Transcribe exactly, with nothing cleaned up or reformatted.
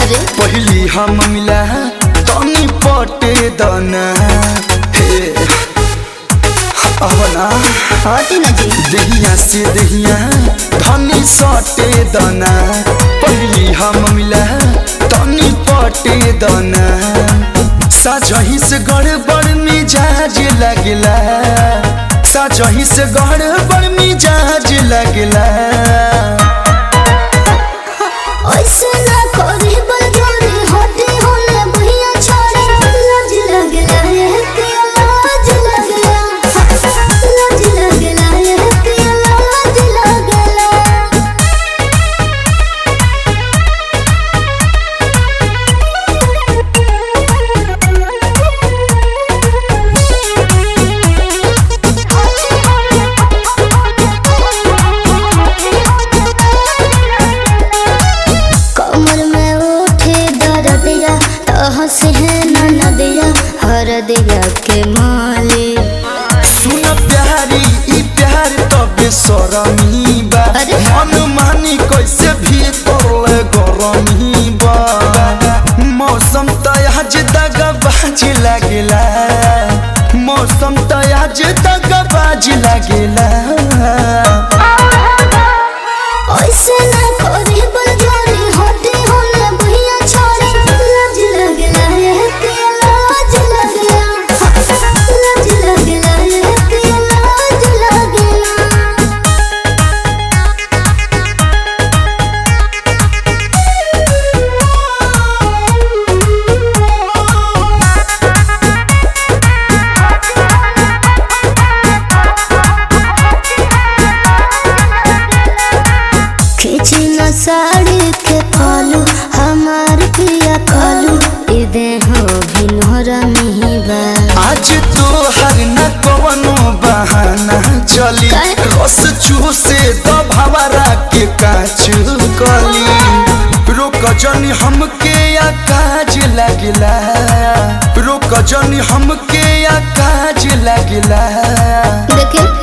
अरे पहली हम मिला तनी पटे दना हे आवना हटी ना जी दहिया से दहिया धनी सटे दना पहली हम मिला तनी पटे दना साजही से गड़बड़ मिजाज लगला साजही से गड़बड़ मिजाज लगला ऐसे ना करे बलजोरी हटी होले भैया छोड़े लाज लगला है कि लाज लगला लाज लगला है कि लाज लगला कमर में उठे दर्दिया हंसे है नदिया हर दिया के माले सुन प्यारी ई प्यार तबे सरमी बा अरे। मन मानी कैसे भी तोले गरमी बा मौसम तयाज दगा बाज लागेला मौसम तयाज दगा बाज लागेला ऐसे ना करे बलजोरी हटी होले भैया छोड़े लाज लगला है कि लाज लगला लाज लगला है कि लाज लगला खींची न साड़ी के खालू हमार पिया खालू इदे हो भिनोरा मिहिबा आज तो हर न कवनो बहाना चली काहे? रस चूसे तो भवरा के काच कली रोक जनी हमके या काज लगला रोक जनी हमके या काज लगला देखे